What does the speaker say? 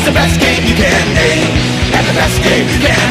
It's the best game you can name, and the best game you can